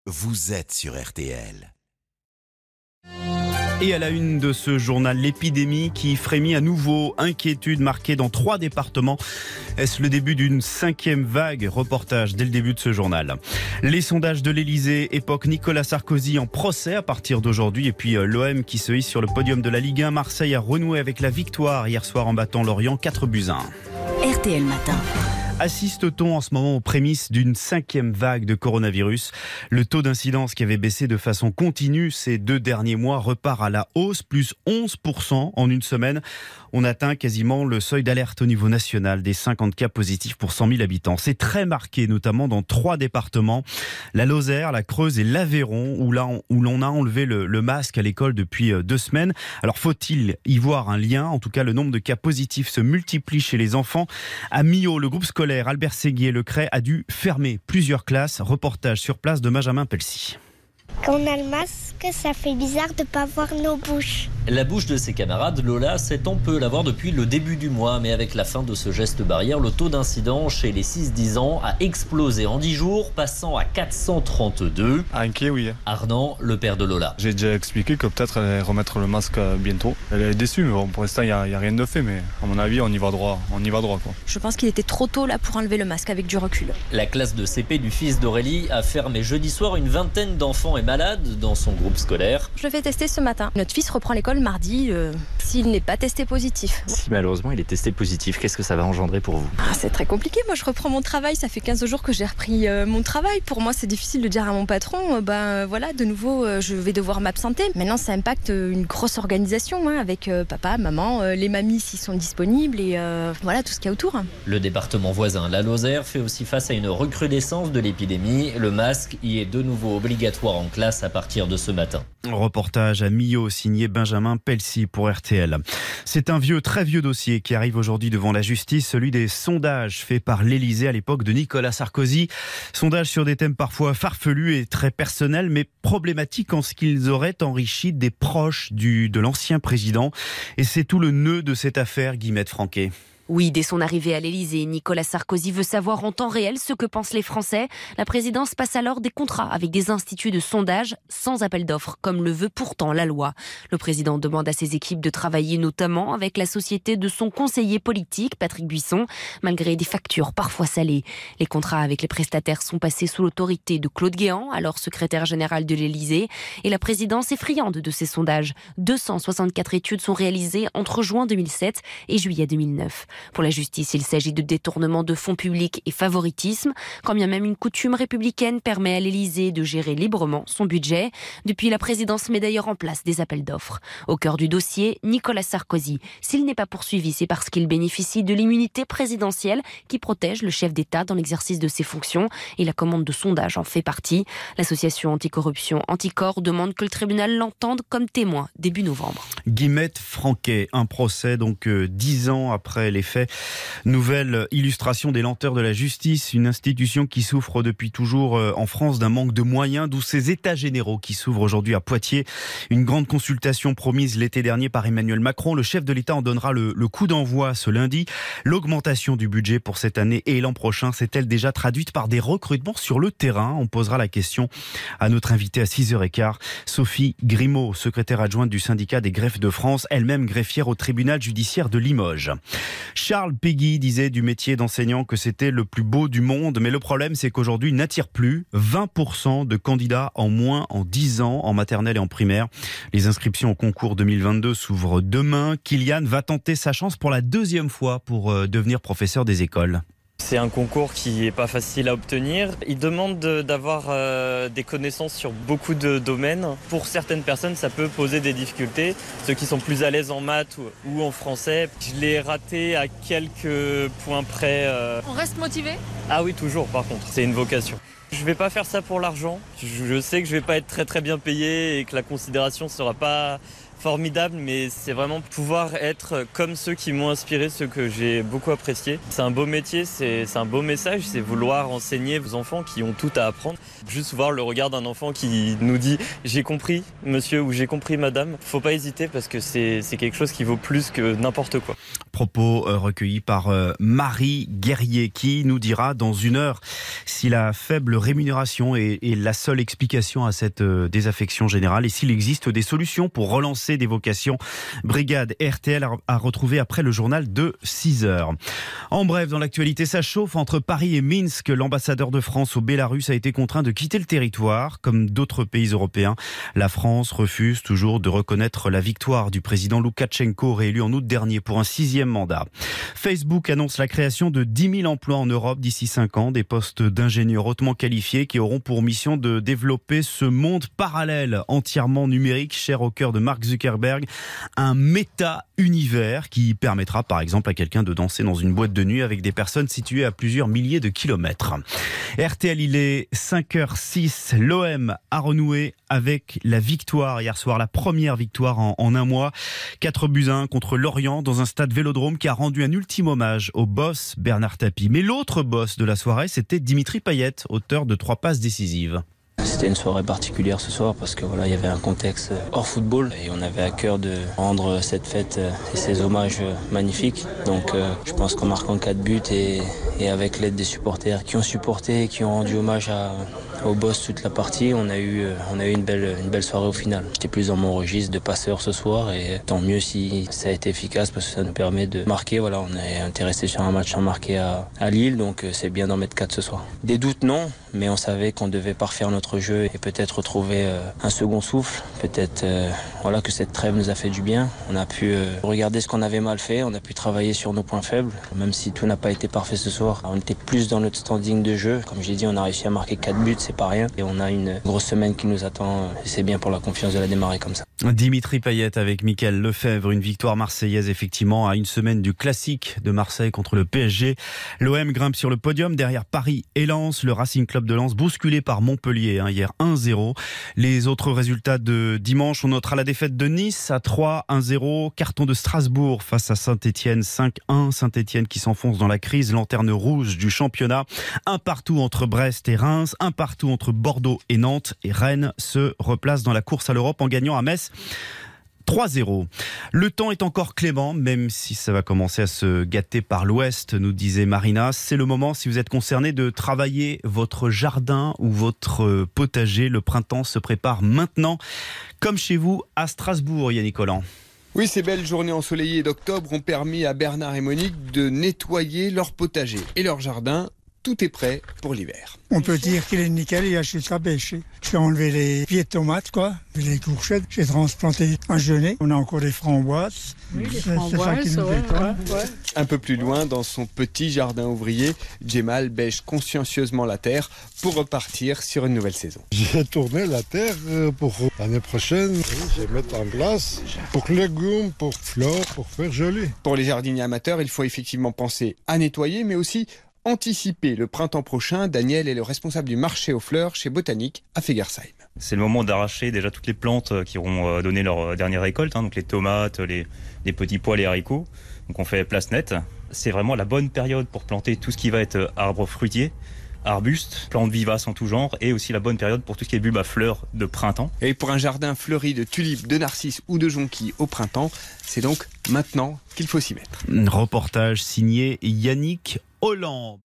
vous êtes sur RTL. Et à la une de ce journal, l'épidémie qui frémit à nouveau. Inquiétude marquée dans 3 départements. Est-ce le début d'une 5e vague? Reportage dès le début de ce journal. Les sondages de l'Elysée époquent Nicolas Sarkozy en procès à partir d'aujourd'hui. Et puis l'OM qui se hisse sur le podium de la Ligue 1. Marseille a renoué avec la victoire hier soir en battant Lorient 4-1. RTL Matin. Assiste-t-on en ce moment aux prémices d'une 5e vague de coronavirus? Le taux d'incidence qui avait baissé de façon continue ces 2 derniers mois repart à la hausse, plus 11% en une semaine. On atteint quasiment le seuil d'alerte au niveau national des 50 cas positifs pour 100 000 habitants. C'est très marqué, notamment dans 3 départements, la Lozère, la Creuse et l'Aveyron, où l'on a enlevé le masque à l'école depuis 2 semaines. Alors faut-il y voir un lien? En tout cas, le nombre de cas positifs se multiplie chez les enfants. À Millau, le groupe scolaire Albert Séguier, le CREI, a dû fermer plusieurs classes. Reportage sur place de Benjamin Pelsi. Quand on a le masque, ça fait bizarre de ne pas voir nos bouches. La bouche de ses camarades, Lola, 7 ans, peut l'avoir depuis le début du mois. Mais avec la fin de ce geste barrière, le taux d'incidence chez les 6-10 ans a explosé en 10 jours, passant à 432. Inquiet, oui. Arnan, le père de Lola. J'ai déjà expliqué que peut-être elle allait remettre le masque bientôt. Elle est déçue, mais bon, pour l'instant, il n'y a rien de fait. Mais à mon avis, on y va droit. Quoi. Je pense qu'il était trop tôt là pour enlever le masque avec du recul. La classe de CP du fils d'Aurélie a fermé jeudi soir. Une vingtaine d'enfants est malade dans son groupe scolaire. Je le fais tester ce matin. Notre fils reprend l'école mardi s'il n'est pas testé positif. Si malheureusement il est testé positif, qu'est-ce que ça va engendrer pour vous? C'est très compliqué. Moi je reprends mon travail. Ça fait 15 jours que j'ai repris mon travail. Pour moi c'est difficile de dire à mon patron voilà, de nouveau je vais devoir m'absenter. Maintenant ça impacte une grosse organisation avec papa, maman, les mamies s'ils sont disponibles et voilà tout ce qu'il y a autour. Le département voisin, la Lozère, fait aussi face à une recrudescence de l'épidémie. Le masque y est de nouveau obligatoire en classe à partir de ce matin. Reportage à Millau signé Benjamin Pelsi pour RTL. C'est un très vieux dossier qui arrive aujourd'hui devant la justice, celui des sondages faits par l'Elysée à l'époque de Nicolas Sarkozy. Sondages sur des thèmes parfois farfelus et très personnels, mais problématiques en ce qu'ils auraient enrichi des proches de l'ancien président. Et c'est tout le nœud de cette affaire, Guillemette Franquet. Oui, dès son arrivée à l'Elysée, Nicolas Sarkozy veut savoir en temps réel ce que pensent les Français. La présidence passe alors des contrats avec des instituts de sondage sans appel d'offres, comme le veut pourtant la loi. Le président demande à ses équipes de travailler notamment avec la société de son conseiller politique, Patrick Buisson, malgré des factures parfois salées. Les contrats avec les prestataires sont passés sous l'autorité de Claude Guéant, alors secrétaire général de l'Elysée, et la présidence est friande de ces sondages. 264 études sont réalisées entre juin 2007 et juillet 2009. Pour la justice, il s'agit de détournement de fonds publics et favoritisme, quand bien même une coutume républicaine permet à l'Élysée de gérer librement son budget. Depuis, la présidence met d'ailleurs en place des appels d'offres. Au cœur du dossier, Nicolas Sarkozy. S'il n'est pas poursuivi, c'est parce qu'il bénéficie de l'immunité présidentielle qui protège le chef d'État dans l'exercice de ses fonctions, et la commande de sondage en fait partie. L'association anticorruption Anticor demande que le tribunal l'entende comme témoin début novembre. Guillemette Franquet, un procès 10 ans après les faits. Nouvelle illustration des lenteurs de la justice, une institution qui souffre depuis toujours en France d'un manque de moyens, d'où ces états généraux qui s'ouvrent aujourd'hui à Poitiers. Une grande consultation promise l'été dernier par Emmanuel Macron. Le chef de l'État en donnera le coup d'envoi ce lundi. L'augmentation du budget pour cette année et l'an prochain s'est-elle déjà traduite par des recrutements sur le terrain? On posera la question à notre invitée à 6h15, Sophie Grimaud, secrétaire adjointe du syndicat des greffes de France, elle-même greffière au tribunal judiciaire de Limoges. Charles Péguy disait du métier d'enseignant que c'était le plus beau du monde, mais le problème c'est qu'aujourd'hui il n'attire plus 20% de candidats en moins en 10 ans en maternelle et en primaire. Les inscriptions au concours 2022 s'ouvrent demain. Kylian va tenter sa chance pour la 2e fois pour devenir professeur des écoles. C'est un concours qui n'est pas facile à obtenir. Il demande d'avoir des connaissances sur beaucoup de domaines. Pour certaines personnes, ça peut poser des difficultés. Ceux qui sont plus à l'aise en maths ou en français, je l'ai raté à quelques points près. On reste motivé ? Ah oui, toujours par contre. C'est une vocation. Je ne vais pas faire ça pour l'argent. Je sais que je ne vais pas être très très bien payé et que la considération ne sera pas formidable, mais c'est vraiment pouvoir être comme ceux qui m'ont inspiré, ceux que j'ai beaucoup appréciés. C'est un beau métier, c'est un beau message, c'est vouloir enseigner vos enfants qui ont tout à apprendre. Juste voir le regard d'un enfant qui nous dit « j'ai compris monsieur » ou « j'ai compris madame ». Faut pas hésiter parce que c'est quelque chose qui vaut plus que n'importe quoi. Propos recueillis par Marie Guerrier qui nous dira dans une heure si la faible rémunération est la seule explication à cette désaffection générale et s'il existe des solutions pour relancer des vocations. Brigade RTL à retrouver après le journal de 6h. En bref, dans l'actualité, ça chauffe entre Paris et Minsk. L'ambassadeur de France au Bélarus a été contraint de quitter le territoire. Comme d'autres pays européens, la France refuse toujours de reconnaître la victoire du président Loukachenko, réélu en août dernier pour un 6e mandat. Facebook annonce la création de 10 000 emplois en Europe d'ici 5 ans, des postes d'ingénieurs hautement qualifiés qui auront pour mission de développer ce monde parallèle entièrement numérique, cher au cœur de Mark Zuckerberg, un méta-univers qui permettra par exemple à quelqu'un de danser dans une boîte de nuit avec des personnes situées à plusieurs milliers de kilomètres. RTL, il est 5h06, l'OM a renoué avec la victoire hier soir, la première victoire en un mois, 4-1 contre Lorient dans un stade Vélodrome qui a rendu un ultime hommage au boss Bernard Tapie. Mais l'autre boss de la soirée, c'était Dimitri Payet, auteur de 3 passes décisives. C'était une soirée particulière ce soir parce que voilà, il y avait un contexte hors football et on avait à cœur de rendre cette fête et ces hommages magnifiques. Donc je pense qu'en marquant 4 buts et avec l'aide des supporters qui ont supporté et qui ont rendu hommage au boss toute la partie, on a eu une belle soirée au final. J'étais plus dans mon registre de passeur ce soir et tant mieux si ça a été efficace parce que ça nous permet de marquer. Voilà, on est intéressé sur un match sans marquer à Lille, donc c'est bien d'en mettre 4 ce soir. Des doutes non, mais on savait qu'on devait parfaire notre jeu et peut-être retrouver un second souffle. Peut-être que cette trêve nous a fait du bien. On a pu regarder ce qu'on avait mal fait, on a pu travailler sur nos points faibles. Même si tout n'a pas été parfait ce soir, on était plus dans notre standing de jeu. Comme j'ai dit, on a réussi à marquer 4 buts, c'est pas rien. Et on a une grosse semaine qui nous attend et c'est bien pour la confiance de la démarrer comme ça. Dimitri Payet avec Mickaël Lefebvre, une victoire marseillaise effectivement à une semaine du classique de Marseille contre le PSG. L'OM grimpe sur le podium derrière Paris et Lens, le Racing Club de Lens bousculé par Montpellier hier 1-0. Les autres résultats de dimanche, on notera la défaite de Nice à 3-1-0, carton de Strasbourg face à Saint-Etienne 5-1, Saint-Etienne qui s'enfonce dans la crise, lanterne rouge du championnat, un partout entre Brest et Reims, un partout entre Bordeaux et Nantes et Rennes se replace dans la course à l'Europe en gagnant à Metz 3-0. Le temps est encore clément, même si ça va commencer à se gâter par l'ouest, nous disait Marina. C'est le moment, si vous êtes concerné, de travailler votre jardin ou votre potager. Le printemps se prépare maintenant, comme chez vous à Strasbourg, Yannick Collant. Oui, ces belles journées ensoleillées d'octobre ont permis à Bernard et Monique de nettoyer leur potager et leur jardin. Tout est prêt pour l'hiver. On peut dire qu'il est nickel, il a juste à pêcher. J'ai enlevé les pieds de tomates, les courgettes. J'ai transplanté un genêt. On a encore des framboises. Oui, les framboises, ouais. Un peu plus loin, dans son petit jardin ouvrier, Djemal bêche consciencieusement la terre pour repartir sur une nouvelle saison. J'ai tourné la terre pour l'année prochaine. Je vais mettre en place pour légumes, pour fleurs, pour faire joli. Pour les jardiniers amateurs, il faut effectivement penser à nettoyer, mais aussi anticiper le printemps prochain. Daniel est le responsable du marché aux fleurs chez Botanique à Fegersheim. C'est le moment d'arracher déjà toutes les plantes qui auront donné leur dernière récolte, donc les tomates, les petits pois, les haricots. Donc on fait place nette. C'est vraiment la bonne période pour planter tout ce qui va être arbres fruitiers, arbustes, plantes vivaces en tout genre, et aussi la bonne période pour tout ce qui est bulbes à fleurs de printemps. Et pour un jardin fleuri de tulipes, de narcisses ou de jonquilles au printemps, c'est donc maintenant qu'il faut s'y mettre. Reportage signé Yannick Hollande.